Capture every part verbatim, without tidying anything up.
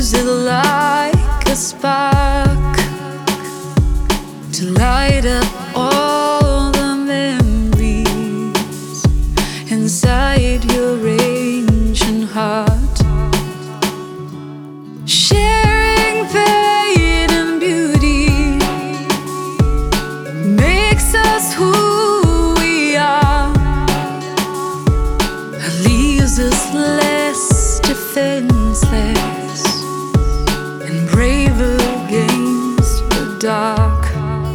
use it like a spark to light up all the memories inside your ancient heart. Sharing pain and beauty makes us who we are. It leaves us less defenseless and braver against the dark.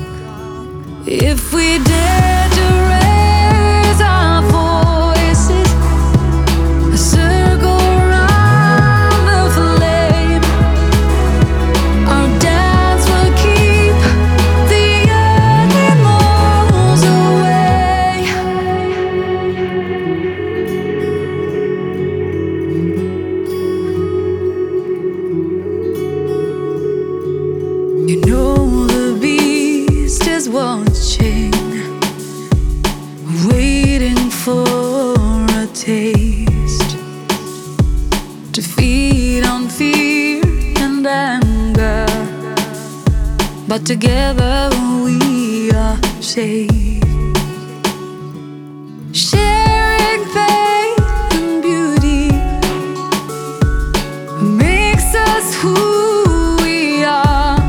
If we dare to raise our voices, a circle around the flame, our dance will keep the animals away. You know the beast is watching, waiting for a taste to feed on fear and anger, but together we are safe. Sharing faith and beauty makes us who we are,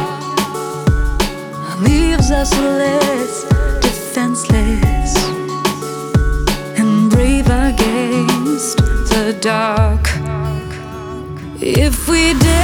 leaves us less defenseless and brave against the dark. If we dare